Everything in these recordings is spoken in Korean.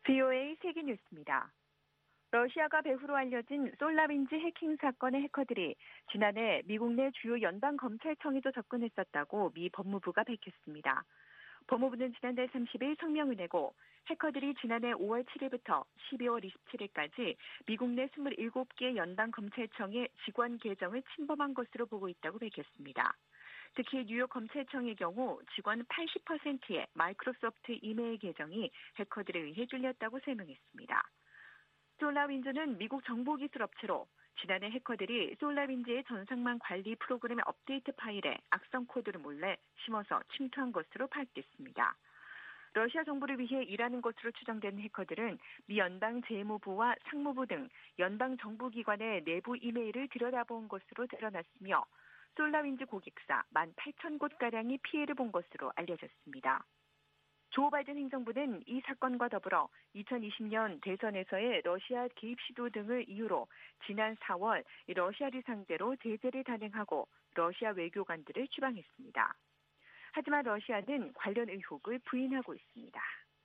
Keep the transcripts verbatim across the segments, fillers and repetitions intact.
브이오에이 세계뉴스입니다. 러시아가 배후로 알려진 솔라윈즈 해킹 사건의 해커들이 지난해 미국 내 주요 연방검찰청에도 접근했었다고 미 법무부가 밝혔습니다. 법무부는 지난달 삼십일 성명을 내고 해커들이 지난해 오월 칠일부터 십이월 이십칠일까지 미국 내 스물일곱 개 연방검찰청의 직원 계정을 침범한 것으로 보고 있다고 밝혔습니다. 특히 뉴욕 검찰청의 경우 직원 팔십 퍼센트의 마이크로소프트 이메일 계정이 해커들에 의해 뚫렸다고 설명했습니다. 솔라윈즈는 미국 정보기술업체로 지난해 해커들이 솔라윈즈의 전상망 관리 프로그램의 업데이트 파일에 악성 코드를 몰래 심어서 침투한 것으로 파악됐습니다. 러시아 정부를 위해 일하는 것으로 추정되는 해커들은 미 연방 재무부와 상무부 등 연방 정부기관의 내부 이메일을 들여다본 것으로 드러났으며 솔라윈즈 고객사 만 팔천 곳가량이 피해를 본 것으로 알려졌습니다. 조 바이든 행정부는 이 사건과 더불어 이천이십 년 대선에서의 러시아 개입 시도 등을 이유로 지난 사월 러시아를 상대로 제재를 단행하고 러시아 외교관들을 추방했습니다. 하지만 러시아는 관련 의혹을 부인하고 있습니다.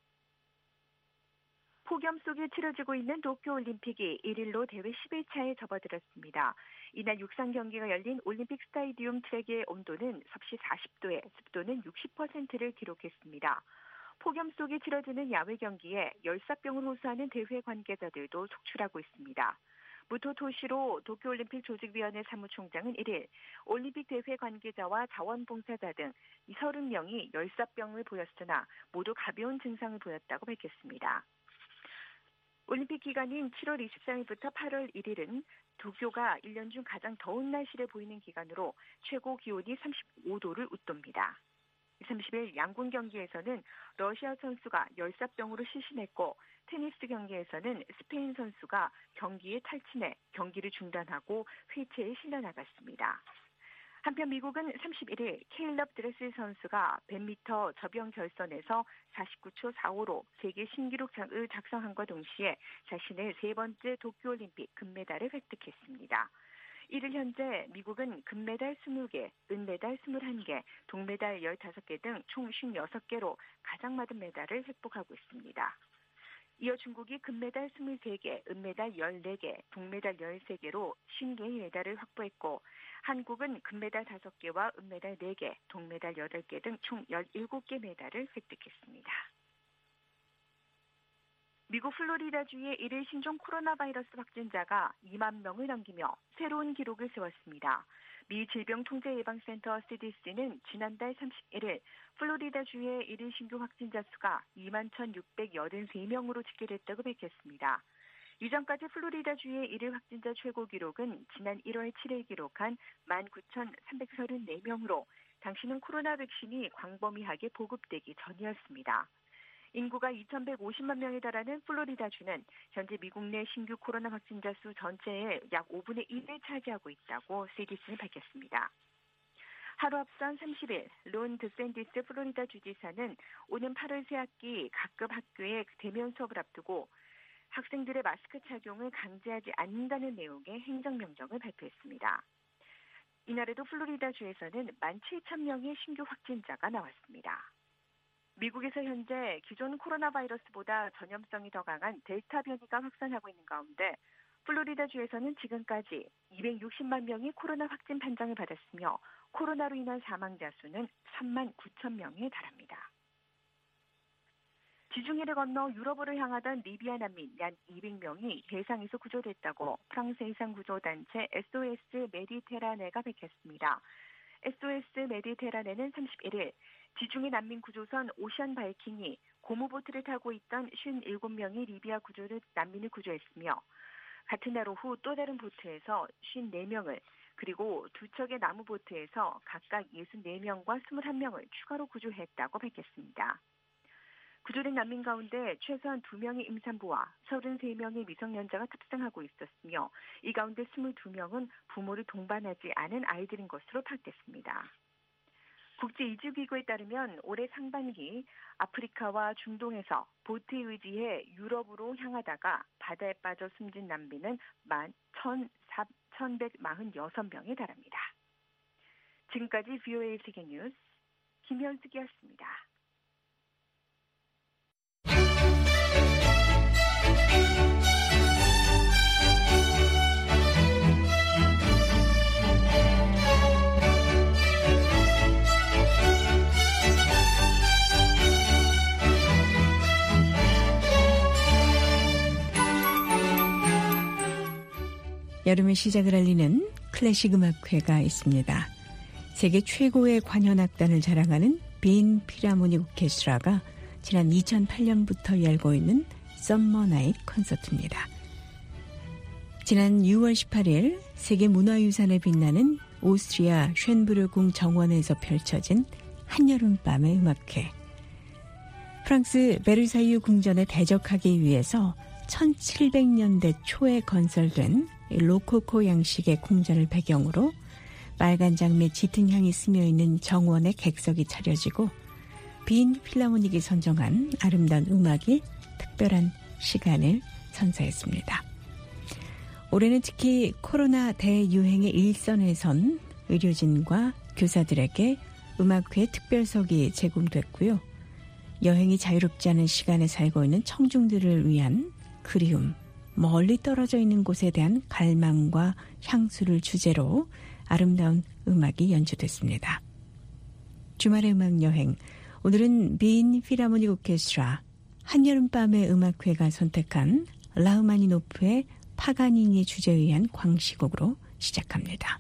폭염 속에 치러지고 있는 도쿄올림픽이 일일로 대회 십 일차에 접어들었습니다. 이날 육상 경기가 열린 올림픽 스타디움 트랙의 온도는 섭씨 사십 도에 습도는 육십 퍼센트를 기록했습니다. 폭염 속에 치러지는 야외 경기에 열사병을 호소하는 대회 관계자들도 속출하고 있습니다. 무토 토시로 도쿄올림픽 조직위원회 사무총장은 일일 올림픽 대회 관계자와 자원봉사자 등 서른 명이 열사병을 보였으나 모두 가벼운 증상을 보였다고 밝혔습니다. 올림픽 기간인 칠월 이십삼일부터 팔월 일일은 도쿄가 일 년 중 가장 더운 날씨를 보이는 기간으로 최고 기온이 삼십오 도를 웃돕니다. 삼십일 양궁 경기에서는 러시아 선수가 열사병으로 실신했고 테니스 경기에서는 스페인 선수가 경기에 탈진해 경기를 중단하고 휠체어에 실려 나갔습니다. 한편 미국은 삼십일일 케일럽 드레스 선수가 백 미터 접영 결선에서 사십구 초 사오로 세계 신기록을 작성함과 동시에 자신의 세 번째 도쿄올림픽 금메달을 획득했습니다. 이를 현재 미국은 금메달 이십 개, 은메달 이십일 개, 동메달 십오 개 등 총 오십육 개로 가장 많은 메달을 획득하고 있습니다. 이어 중국이 금메달 이십삼 개, 은메달 십사 개, 동메달 십삼 개로 오십 개의 메달을 확보했고 한국은 금메달 다섯 개와 은메달 네 개, 동메달 여덟 개 등 총 열일곱 개 메달을 획득했습니다. 미국 플로리다주의 일일 신종 코로나 바이러스 확진자가 이만 명을 넘기며 새로운 기록을 세웠습니다. 미 질병통제예방센터 씨디씨는 지난달 삼십일일 플로리다주의 일일 신규 확진자 수가 이만 천육백팔십삼 명으로 집계됐다고 밝혔습니다. 이전까지 플로리다주의 일일 확진자 최고 기록은 지난 일월 칠일 기록한 만 구천삼백삼십사 명으로 당시는 코로나 백신이 광범위하게 보급되기 전이었습니다. 인구가 이천백오십만 명에 달하는 플로리다주는 현재 미국 내 신규 코로나 확진자 수 전체의 약 오분의 일을 차지하고 있다고 씨디씨는 밝혔습니다. 하루 앞선 삼십일 론 드샌디스 플로리다 주지사는 오는 팔월 새학기 각급 학교의 대면 수업을 앞두고 학생들의 마스크 착용을 강제하지 않는다는 내용의 행정명령을 발표했습니다. 이날에도 플로리다주에서는 만 칠천 명의 신규 확진자가 나왔습니다. 미국에서 현재 기존 코로나 바이러스보다 전염성이 더 강한 델타 변이가 확산하고 있는 가운데 플로리다주에서는 지금까지 이백육십만 명이 코로나 확진 판정을 받았으며 코로나로 인한 사망자 수는 삼만 구천 명에 달합니다. 지중해를 건너 유럽으로 향하던 리비아 난민 약 이백 명이 해상에서 구조됐다고 프랑스 해상구조단체 에스오에스 메디테라네가 밝혔습니다. 에스오에스 메디테라네는 삼십일일 지중해 난민 구조선 오션 바이킹이 고무보트를 타고 있던 오십칠 명의 리비아 구조를 난민을 구조했으며 같은 날 오후 또 다른 보트에서 오십사 명을 그리고 두 척의 나무 보트에서 각각 육십사 명과 이십일 명을 추가로 구조했다고 밝혔습니다. 구조된 난민 가운데 최소한 두 명의 임산부와 삼십삼 명의 미성년자가 탑승하고 있었으며 이 가운데 이십이 명은 부모를 동반하지 않은 아이들인 것으로 파악됐습니다. 국제이주기구에 따르면 올해 상반기 아프리카와 중동에서 보트에 의지해 유럽으로 향하다가 바다에 빠져 숨진 난민은 만 천백사십육 명에 달합니다. 지금까지 브이오에이 세계뉴스 김현숙이었습니다. 여름의 시작을 알리는 클래식 음악회가 있습니다. 세계 최고의 관현악단을 자랑하는 빈 필하모닉 오케스트라가 지난 이천팔 년부터 열고 있는 썸머 나잇 콘서트입니다. 지난 유월 십팔일 세계문화유산에 빛나는 오스트리아 쉔브르궁 정원에서 펼쳐진 한여름밤의 음악회. 프랑스 베르사유 궁전에 대적하기 위해서 천칠백 년대 초에 건설된 로코코 양식의 궁전을 배경으로 빨간 장미 짙은 향이 스며있는 정원의 객석이 차려지고 빈 필하모닉이 선정한 아름다운 음악이 특별한 시간을 선사했습니다. 올해는 특히 코로나 대유행의 일선에 선 의료진과 교사들에게 음악회 특별석이 제공됐고요. 여행이 자유롭지 않은 시간에 살고 있는 청중들을 위한 그리움, 멀리 떨어져 있는 곳에 대한 갈망과 향수를 주제로 아름다운 음악이 연주됐습니다. 주말의 음악여행, 오늘은 빈 필하모닉 오케스트라 한여름밤의 음악회가 선택한 라흐마니노프의 파가니니 주제에 의한 광시곡으로 시작합니다.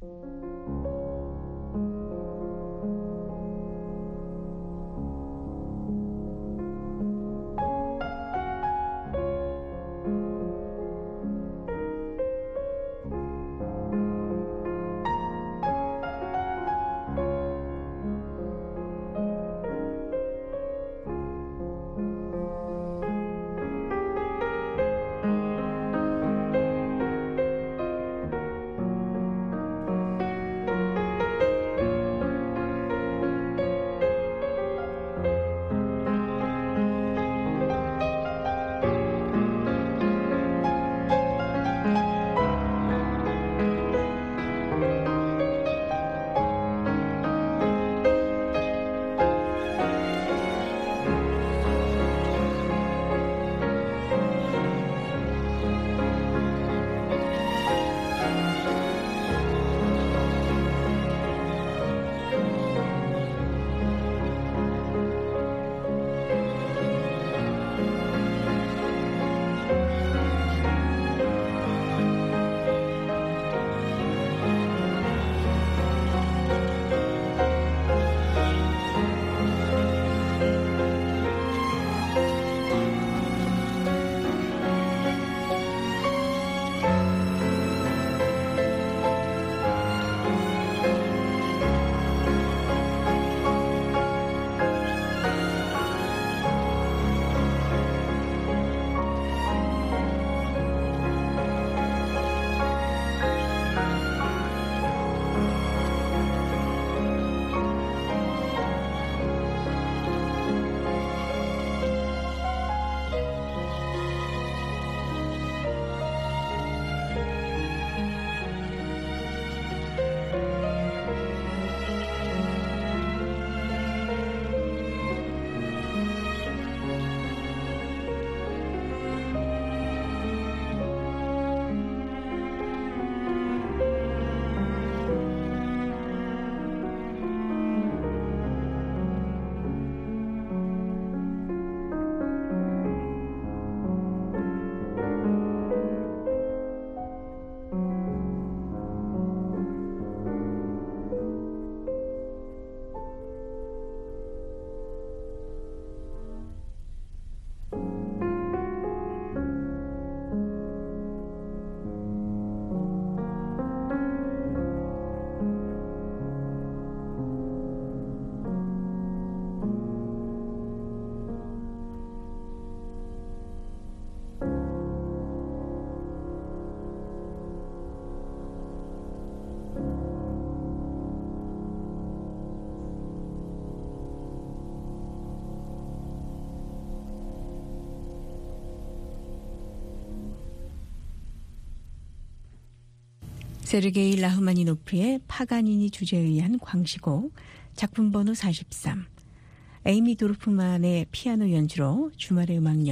세르게이 라흐마니노프의 파가니니 주제에 의한 광시곡, 작품 번호 사십삼, 에이미 도르프만의 피아노 연주로 주말의 음악여행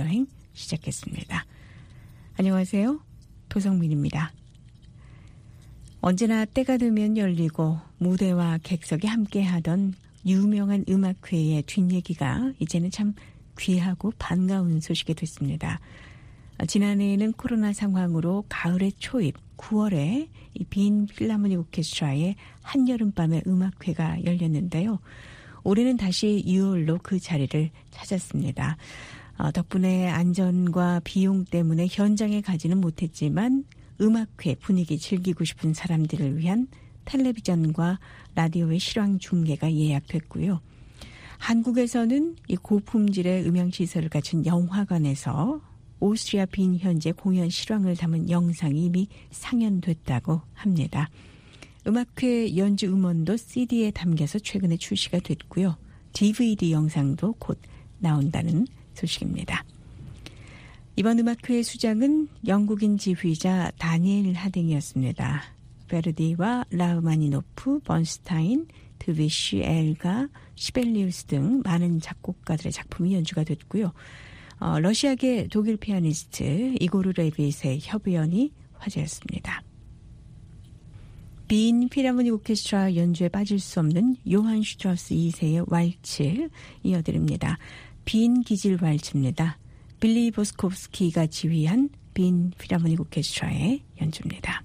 시작했습니다. 안녕하세요. 도성민입니다. 언제나 때가 되면 열리고 무대와 객석이 함께하던 유명한 음악회의 뒷얘기가 이제는 참 귀하고 반가운 소식이 됐습니다. 지난해에는 코로나 상황으로 가을의 초입 구월에 이 빈 필하모닉 오케스트라의 한여름밤의 음악회가 열렸는데요. 올해는 다시 유월로 그 자리를 찾았습니다. 어, 덕분에 안전과 비용 때문에 현장에 가지는 못했지만 음악회 분위기 즐기고 싶은 사람들을 위한 텔레비전과 라디오의 실황 중계가 예약됐고요. 한국에서는 이 고품질의 음향시설을 갖춘 영화관에서 오스트리아 빈 현재 공연 실황을 담은 영상이 이미 상연됐다고 합니다. 음악회 연주 음원도 씨디에 담겨서 최근에 출시가 됐고요. 디브이디 영상도 곧 나온다는 소식입니다. 이번 음악회의 수장은 영국인 지휘자 다니엘 하딩이었습니다. 베르디와 라흐마니노프, 번스타인, 드뷔시, 엘가, 시벨리우스 등 많은 작곡가들의 작품이 연주가 됐고요. 어, 러시아계 독일 피아니스트 이고르 레빗의 협연이 화제였습니다. 빈 필하모닉 오케스트라 연주에 빠질 수 없는 요한 슈트라우스 이 세의 왈츠 이어드립니다. 빈 기질 왈츠입니다. 빌리 보스코프스키가 지휘한 빈 필하모닉 오케스트라의 연주입니다.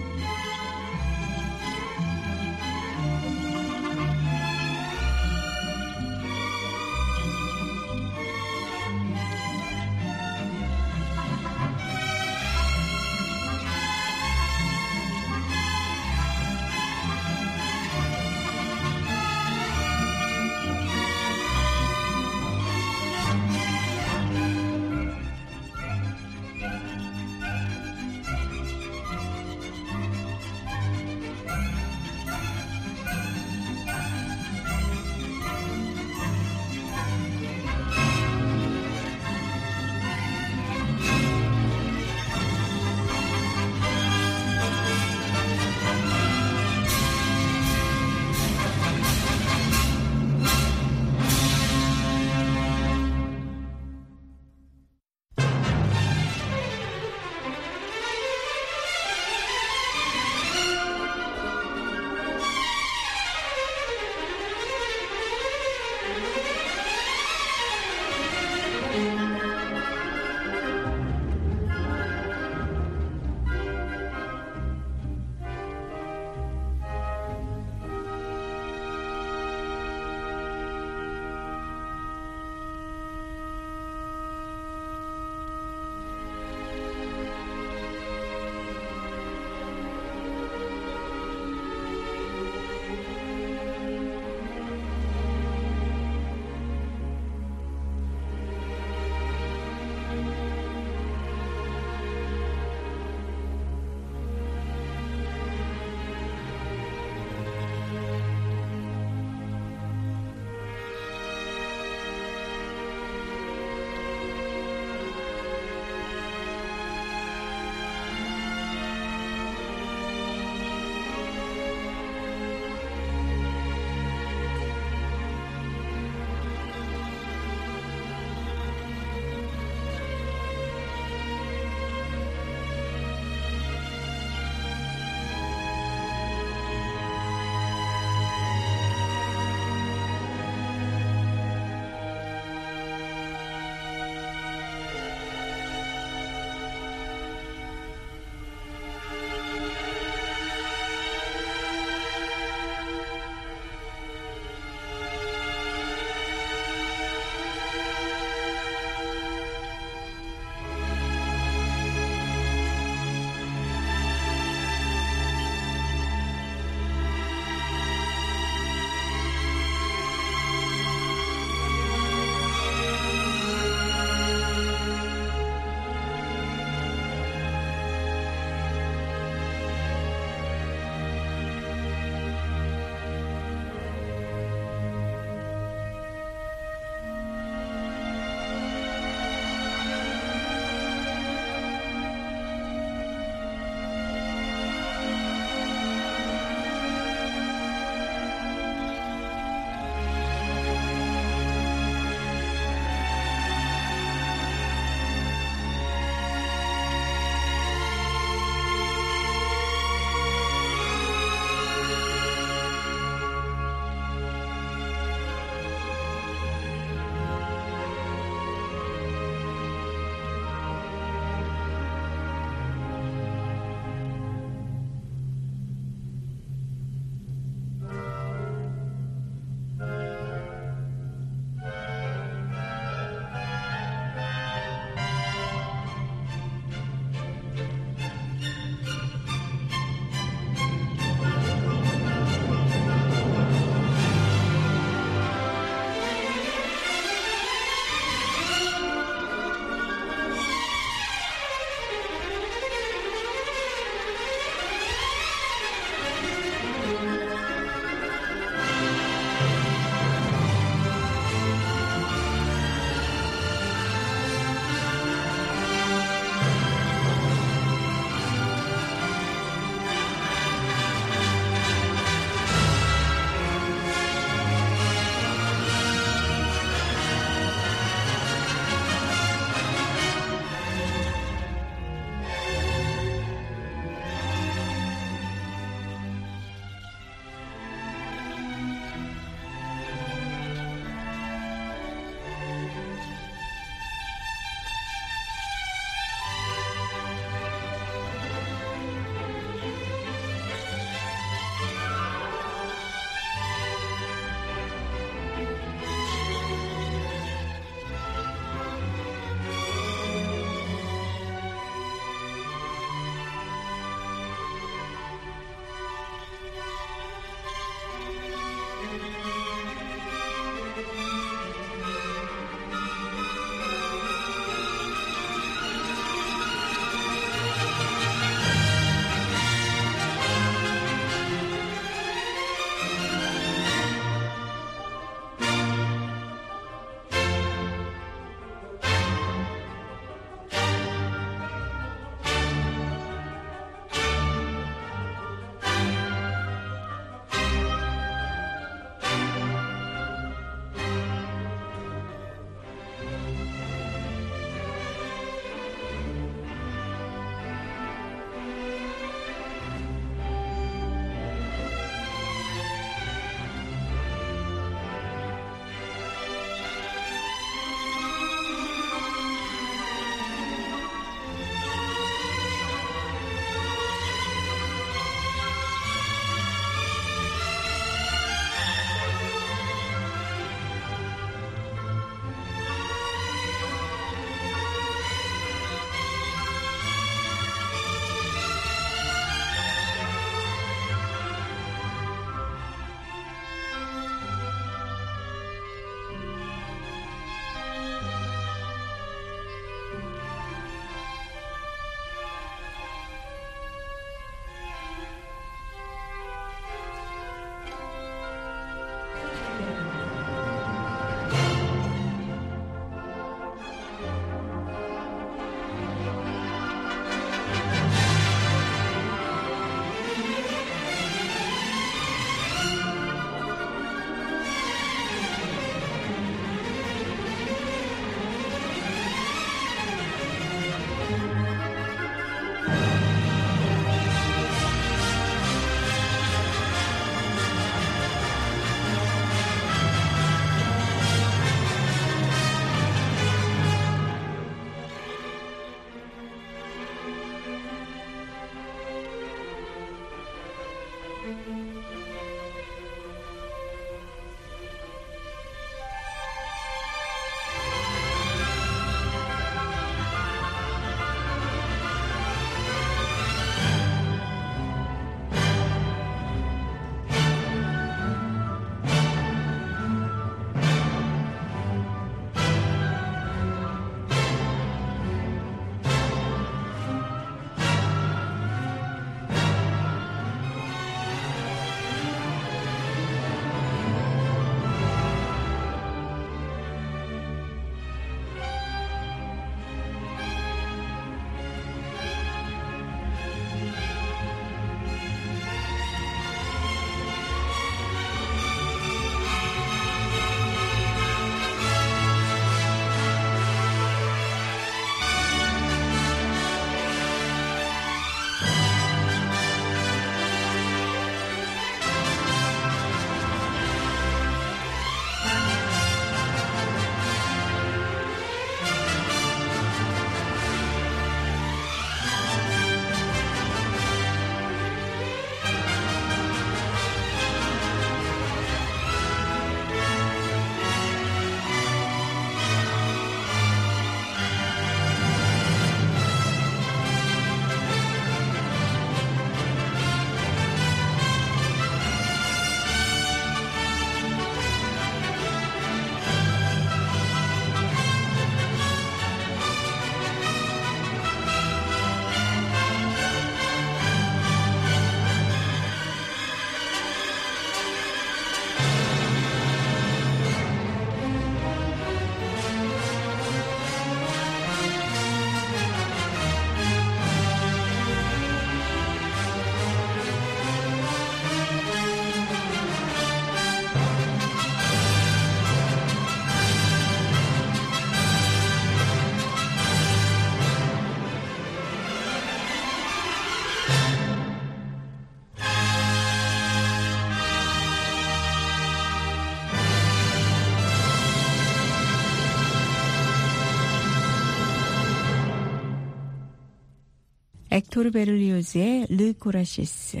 엑토르 베를리오즈의 르 코라시스,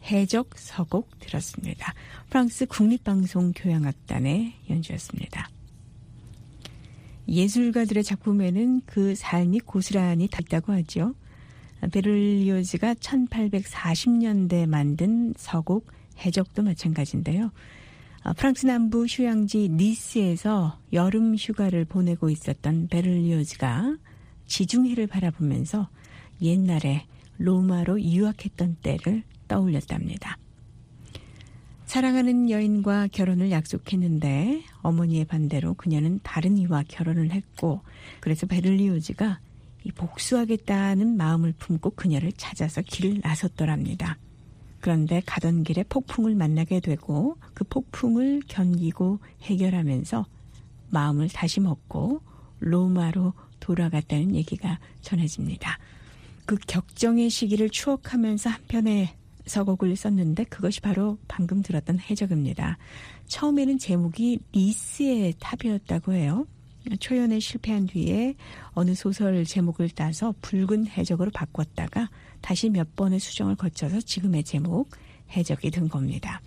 해적 서곡 들었습니다. 프랑스 국립방송 교향악단의 연주였습니다. 예술가들의 작품에는 그 삶이 고스란히 닿다고 하죠. 베를리오즈가 천팔백사십 년대에 만든 서곡 해적도 마찬가지인데요. 프랑스 남부 휴양지 니스에서 여름 휴가를 보내고 있었던 베를리오즈가 지중해를 바라보면서 옛날에 로마로 유학했던 때를 떠올렸답니다. 사랑하는 여인과 결혼을 약속했는데 어머니의 반대로 그녀는 다른 이와 결혼을 했고, 그래서 베를리오즈가 이 복수하겠다는 마음을 품고 그녀를 찾아서 길을 나섰더랍니다. 그런데 가던 길에 폭풍을 만나게 되고 그 폭풍을 견디고 해결하면서 마음을 다시 먹고 로마로 돌아갔다는 얘기가 전해집니다. 그 격정의 시기를 추억하면서 한편의 서곡을 썼는데 그것이 바로 방금 들었던 해적입니다. 처음에는 제목이 니스의 탑이었다고 해요. 초연에 실패한 뒤에 어느 소설 제목을 따서 붉은 해적으로 바꿨다가 다시 몇 번의 수정을 거쳐서 지금의 제목 해적이 된 겁니다.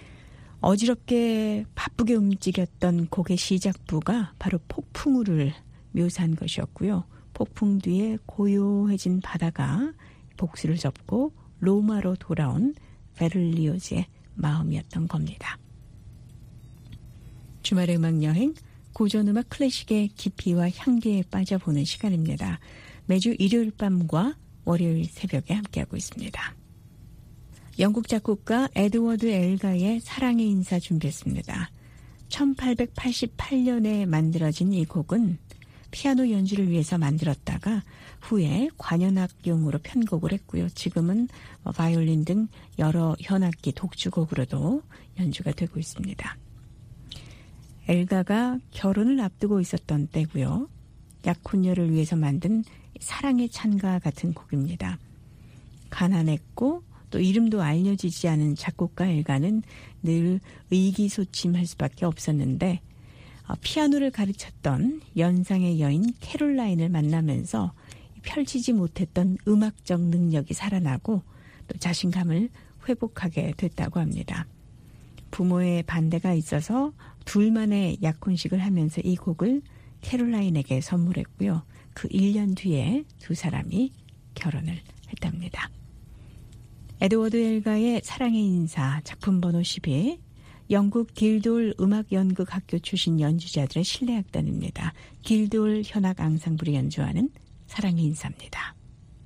어지럽게 바쁘게 움직였던 곡의 시작부가 바로 폭풍우를 묘사한 것이었고요. 폭풍 뒤에 고요해진 바다가 복수를 접고 로마로 돌아온 베를리오즈의 마음이었던 겁니다. 주말의 음악여행, 고전음악 클래식의 깊이와 향기에 빠져보는 시간입니다. 매주 일요일 밤과 월요일 새벽에 함께하고 있습니다. 영국 작곡가 에드워드 엘가의 사랑의 인사 준비했습니다. 천팔백팔십팔 년에 만들어진 이 곡은 피아노 연주를 위해서 만들었다가 후에 관현악용으로 편곡을 했고요. 지금은 바이올린 등 여러 현악기 독주곡으로도 연주가 되고 있습니다. 엘가가 결혼을 앞두고 있었던 때고요. 약혼녀를 위해서 만든 사랑의 찬가 같은 곡입니다. 가난했고 또 이름도 알려지지 않은 작곡가 엘가는 늘 의기소침할 수밖에 없었는데 피아노를 가르쳤던 연상의 여인 캐롤라인을 만나면서 펼치지 못했던 음악적 능력이 살아나고 또 자신감을 회복하게 됐다고 합니다. 부모의 반대가 있어서 둘만의 약혼식을 하면서 이 곡을 캐롤라인에게 선물했고요. 그 일 년 뒤에 두 사람이 결혼을 했답니다. 에드워드 엘가의 사랑의 인사 작품 번호 십이, 영국 길드홀 음악연극학교 출신 연주자들의 실내악단입니다. 길드홀 현악 앙상블이 연주하는 사랑의 인사입니다.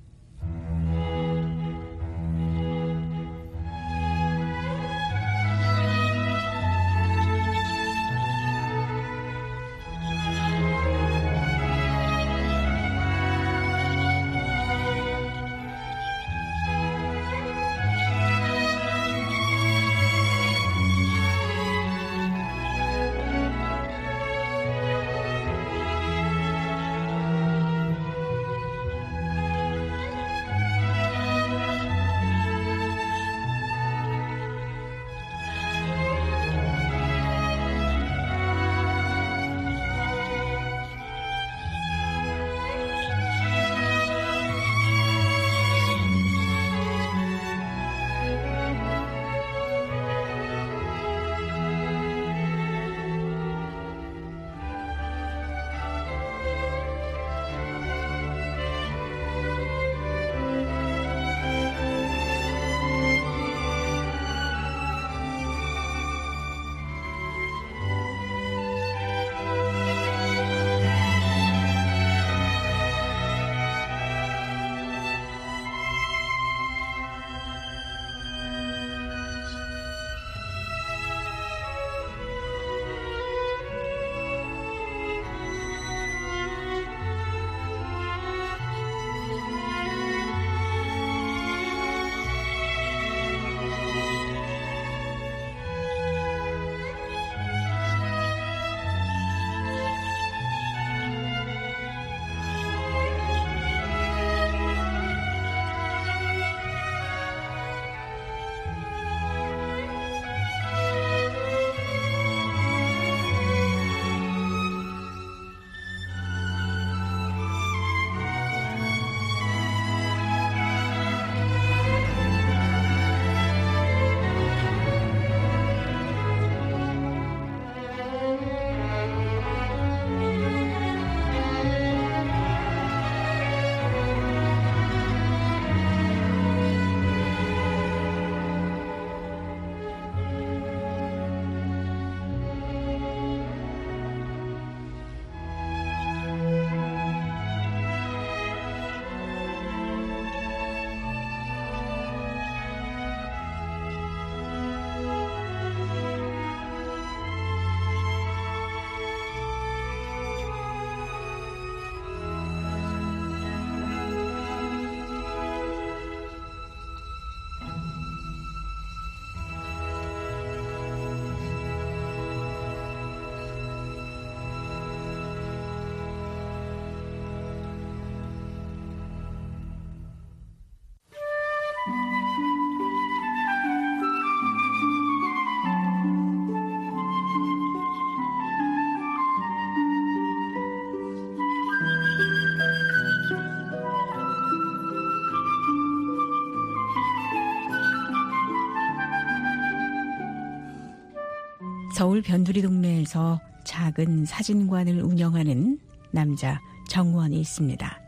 서울 변두리 동네에서 작은 사진관을 운영하는 남자 정원이 있습니다.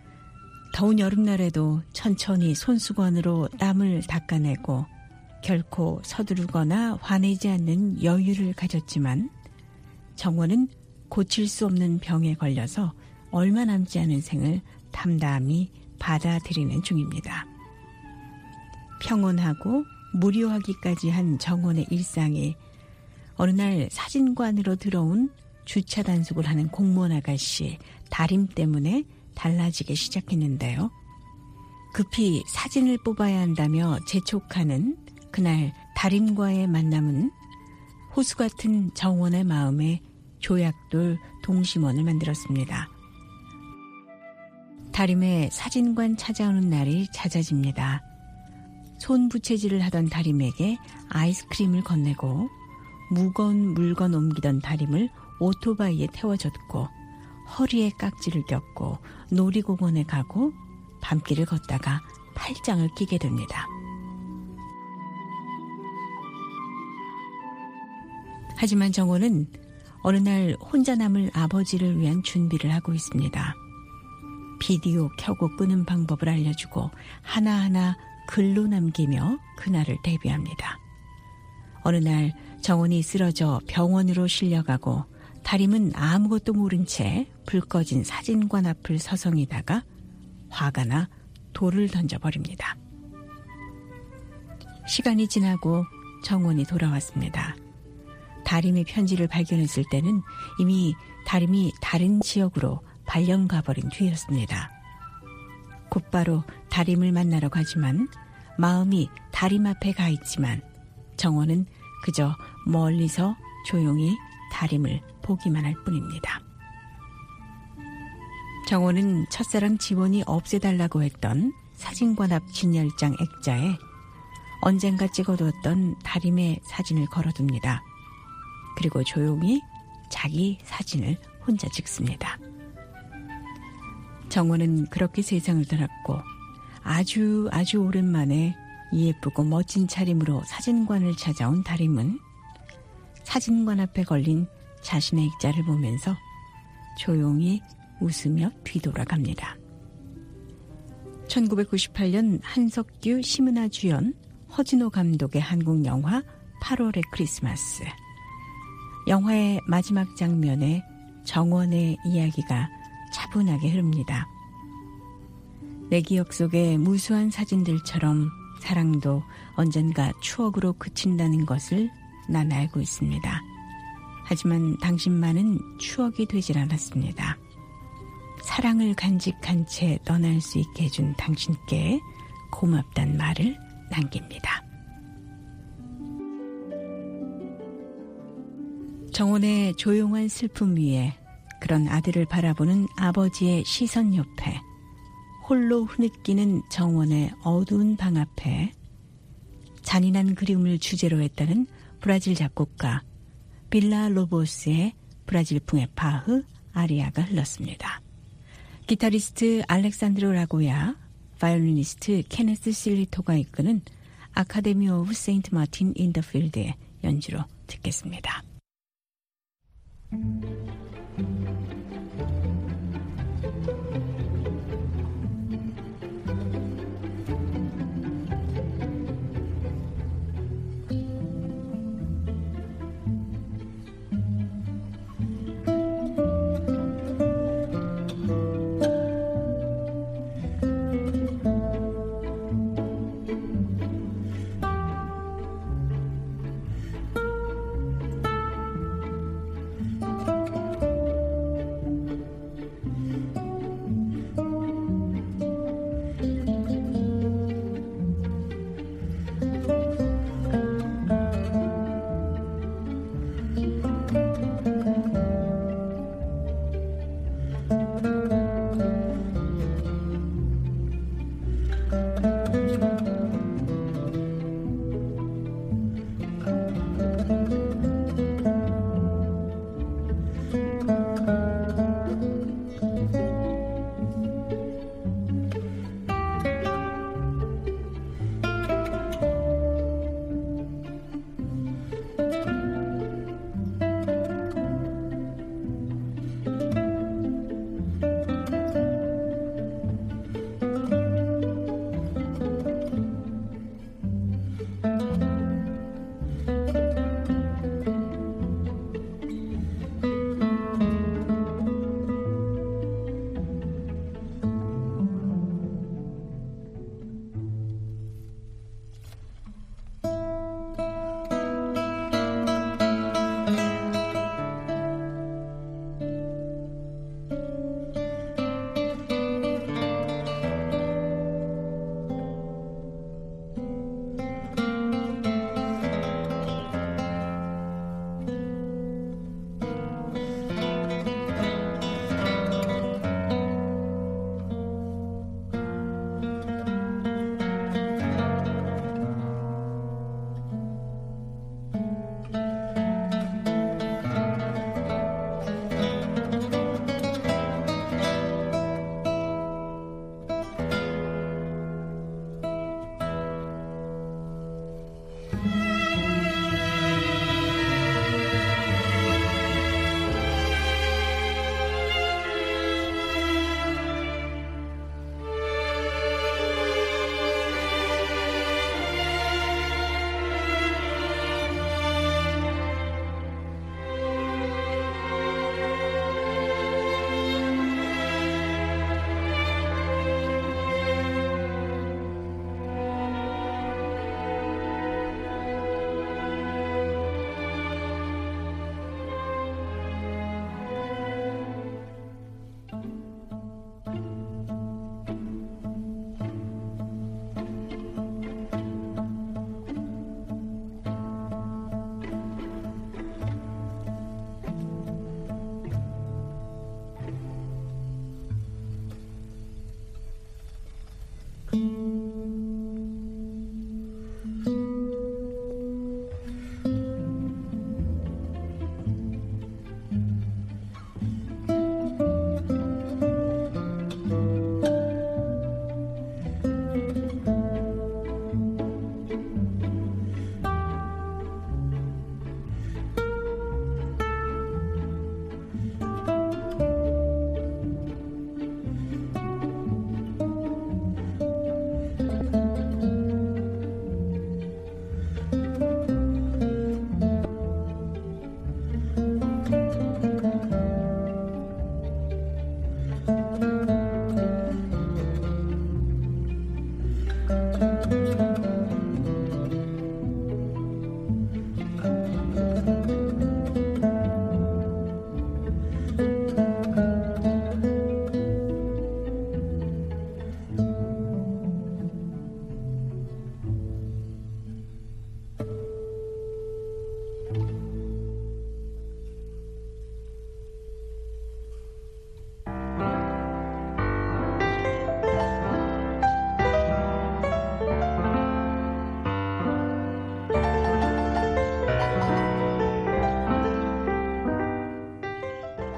더운 여름날에도 천천히 손수건으로 땀을 닦아내고 결코 서두르거나 화내지 않는 여유를 가졌지만 정원은 고칠 수 없는 병에 걸려서 얼마 남지 않은 생을 담담히 받아들이는 중입니다. 평온하고 무료하기까지 한 정원의 일상이 어느 날 사진관으로 들어온 주차 단속을 하는 공무원 아가씨 다림 때문에 달라지기 시작했는데요. 급히 사진을 뽑아야 한다며 재촉하는 그날 다림과의 만남은 호수 같은 정원의 마음에 조약돌 동심원을 만들었습니다. 다림의 사진관 찾아오는 날이 잦아집니다. 손부채질을 하던 다림에게 아이스크림을 건네고 무거운 물건 옮기던 다림을 오토바이에 태워줬고 허리에 깍지를 꼈고 놀이공원에 가고 밤길을 걷다가 팔짱을 끼게 됩니다. 하지만 정원은 어느 날 혼자 남을 아버지를 위한 준비를 하고 있습니다. 비디오 켜고 끄는 방법을 알려주고 하나하나 글로 남기며 그날을 대비합니다. 어느 날 정원이 쓰러져 병원으로 실려가고 다림은 아무것도 모른 채 불 꺼진 사진관 앞을 서성이다가 화가 나 돌을 던져버립니다. 시간이 지나고 정원이 돌아왔습니다. 다림의 편지를 발견했을 때는 이미 다림이 다른 지역으로 발령 가버린 뒤였습니다. 곧바로 다림을 만나러 가지만 마음이 다림 앞에 가 있지만 정원은 그저 멀리서 조용히 다림을 보기만 할 뿐입니다. 정원은 첫사랑 지원이 없애달라고 했던 사진관 앞 진열장 액자에 언젠가 찍어두었던 다림의 사진을 걸어둡니다. 그리고 조용히 자기 사진을 혼자 찍습니다. 정원은 그렇게 세상을 떠났고 아주 아주 오랜만에 예쁘고 멋진 차림으로 사진관을 찾아온 다림은 사진관 앞에 걸린 자신의 액자를 보면서 조용히 웃으며 뒤돌아갑니다. 천구백구십팔 년 한석규, 심은하 주연, 허진호 감독의 한국 영화 팔월의 크리스마스. 영화의 마지막 장면에 정원의 이야기가 차분하게 흐릅니다. 내 기억 속의 무수한 사진들처럼 사랑도 언젠가 추억으로 그친다는 것을 난 알고 있습니다. 하지만 당신만은 추억이 되질 않았습니다. 사랑을 간직한 채 떠날 수 있게 해준 당신께 고맙단 말을 남깁니다. 정원의 조용한 슬픔 위에 그런 아들을 바라보는 아버지의 시선 옆에 홀로 흐느끼는 정원의 어두운 방 앞에 잔인한 그림을 주제로 했다는 브라질 작곡가 빌라 로보스의 브라질풍의 파흐 아리아가 흘렀습니다. 기타리스트 알렉산드로 라고야, 바이올리니스트 케네스 실리토가 이끄는 아카데미 오브 세인트 마틴 인 더 필드의 연주로 듣겠습니다.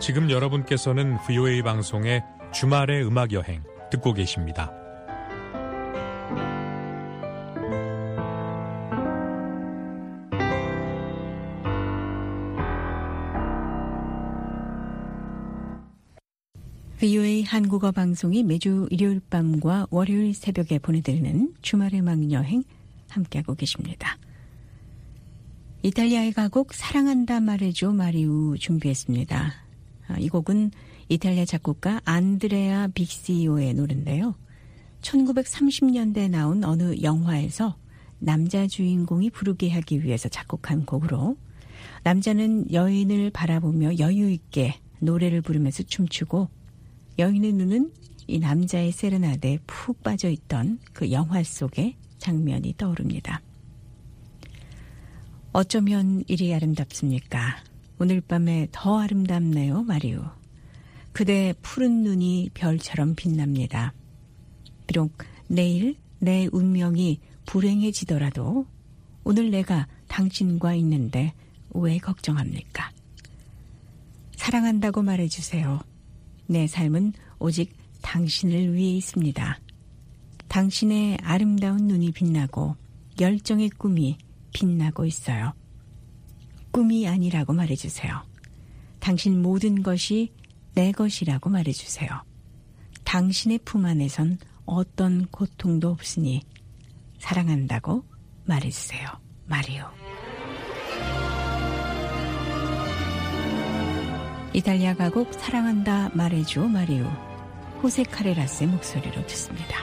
지금 여러분께서는 브이오에이 방송의 주말의 음악여행 듣고 계십니다. 브이오에이 한국어 방송이 매주 일요일 밤과 월요일 새벽에 보내드리는 주말의 음악여행 함께하고 계십니다. 이탈리아의 가곡 사랑한다 말해줘 마리우 준비했습니다. 이 곡은 이탈리아 작곡가 안드레아 빅시오의 노래인데요. 천구백삼십 년대에 나온 어느 영화에서 남자 주인공이 부르게 하기 위해서 작곡한 곡으로 남자는 여인을 바라보며 여유 있게 노래를 부르면서 춤추고 여인의 눈은 이 남자의 세레나데에 푹 빠져있던 그 영화 속의 장면이 떠오릅니다. 어쩌면 이리 아름답습니까? 오늘 밤에 더 아름답네요, 마리우. 그대의 푸른 눈이 별처럼 빛납니다. 비록 내일 내 운명이 불행해지더라도 오늘 내가 당신과 있는데 왜 걱정합니까? 사랑한다고 말해주세요. 내 삶은 오직 당신을 위해 있습니다. 당신의 아름다운 눈이 빛나고 열정의 꿈이 빛나고 있어요. 꿈이 아니라고 말해주세요. 당신 모든 것이 내 것이라고 말해주세요. 당신의 품 안에선 어떤 고통도 없으니 사랑한다고 말해주세요. 마리오. 이탈리아 가곡 사랑한다 말해줘 마리오. 호세 카레라스의 목소리로 듣습니다.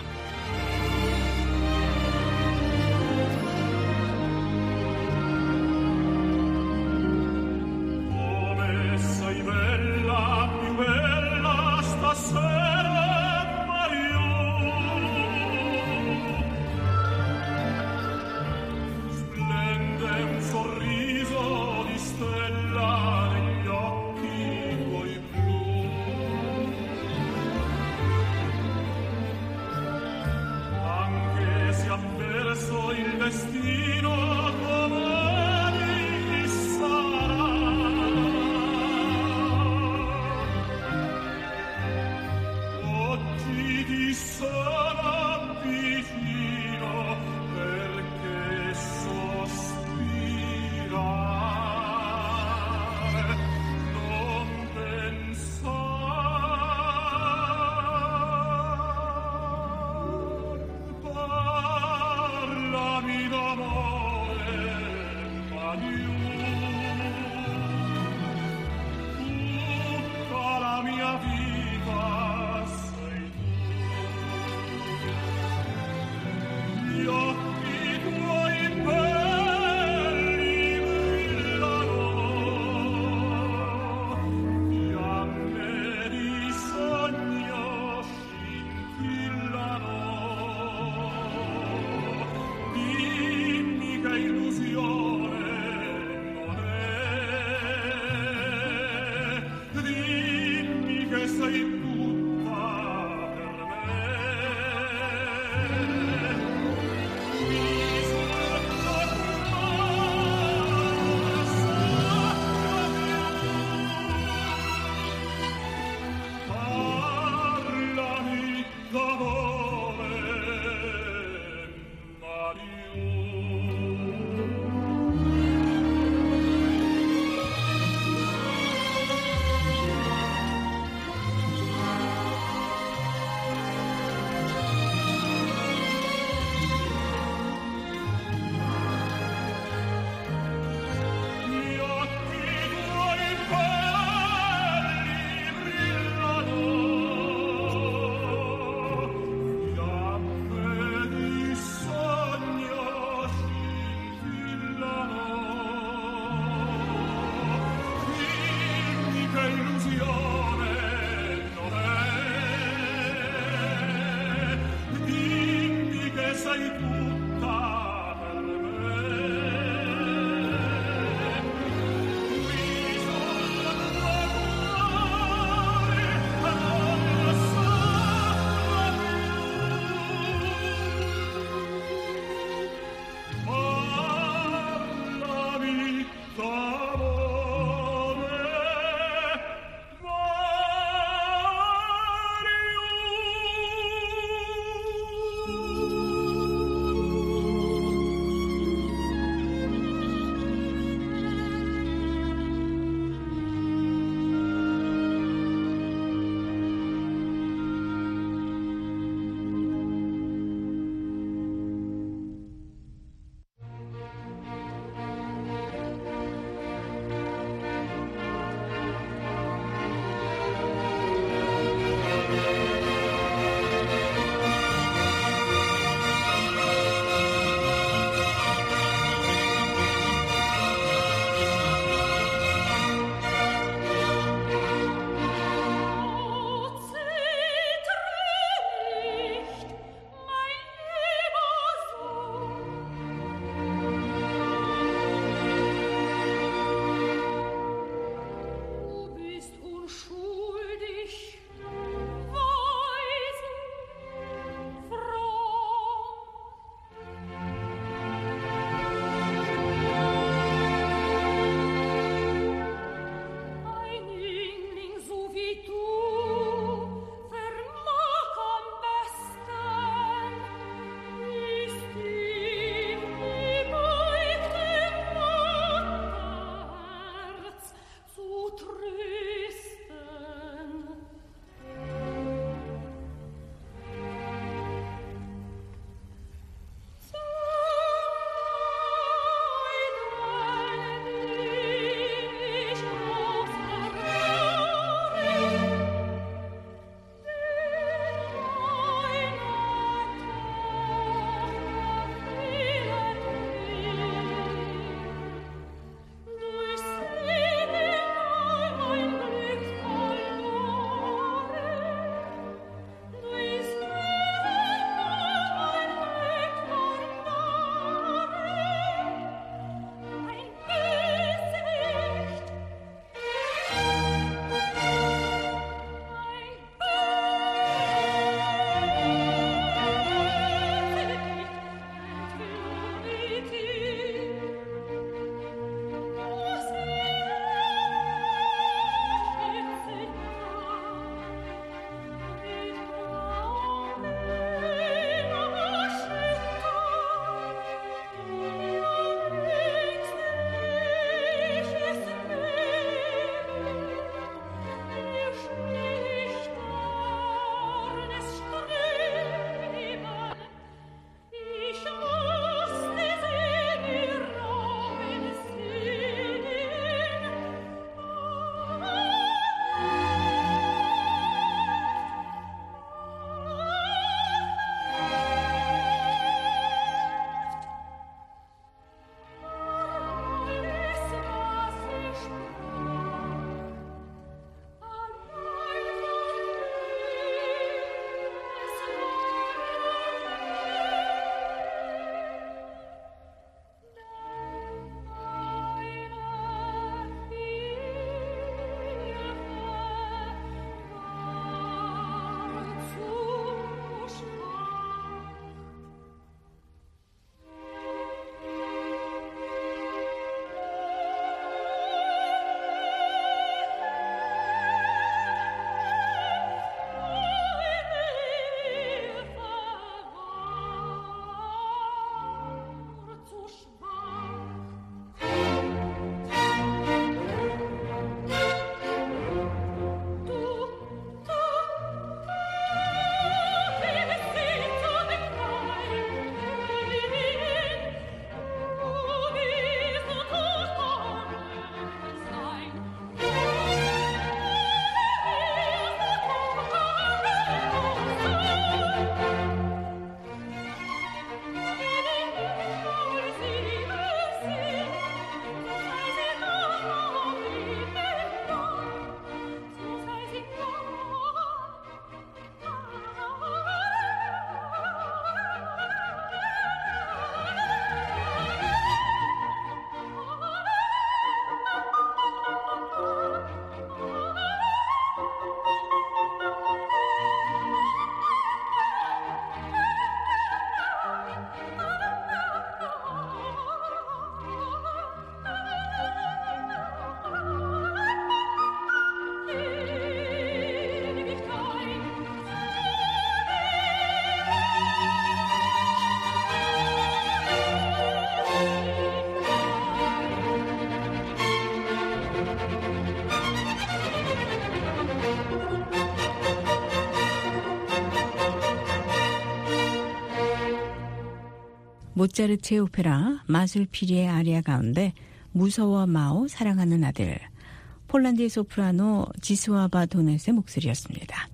모차르트의 오페라 마술피리의 아리아 가운데 무서워 마오 사랑하는 아들, 폴란드의 소프라노 지스와바 도넷의 목소리였습니다.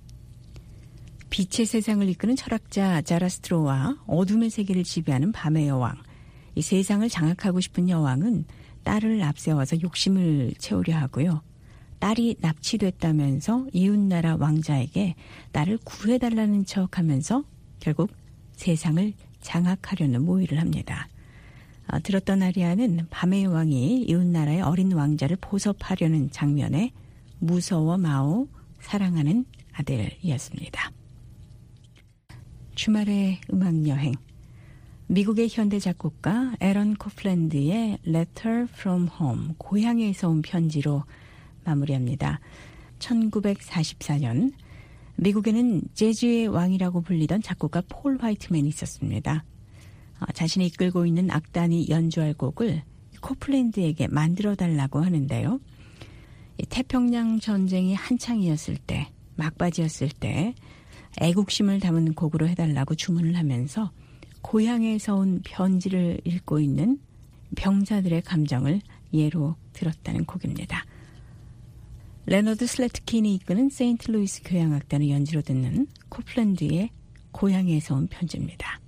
빛의 세상을 이끄는 철학자 자라스트로와 어둠의 세계를 지배하는 밤의 여왕, 이 세상을 장악하고 싶은 여왕은 딸을 앞세워서 욕심을 채우려 하고요. 딸이 납치됐다면서 이웃나라 왕자에게 딸을 구해달라는 척하면서 결국 세상을 장악하려는 모의를 합니다. 아, 들었던 아리아는 밤의 여왕이 이웃나라의 어린 왕자를 포섭하려는 장면에 무서워 마오 사랑하는 아들이었습니다. 주말의 음악여행, 미국의 현대 작곡가 에런 코플랜드의 Letter from Home, 고향에서 온 편지로 마무리합니다. 천구백사십사 년 미국에는 재즈의 왕이라고 불리던 작곡가 폴 화이트맨이 있었습니다. 자신이 이끌고 있는 악단이 연주할 곡을 코플랜드에게 만들어달라고 하는데요. 태평양 전쟁이 한창이었을 때, 막바지였을 때 애국심을 담은 곡으로 해달라고 주문을 하면서 고향에서 온 편지를 읽고 있는 병사들의 감정을 예로 들었다는 곡입니다. 레너드 슬래트킨이 이끄는 세인트루이스 교향악단의 연주로 듣는 코플랜드의 고향에서 온 편지입니다.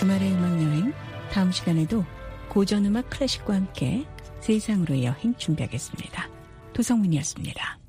주말의 음악여행, 다음 시간에도 고전음악 클래식과 함께 세상으로의 여행 준비하겠습니다. 도성문이었습니다.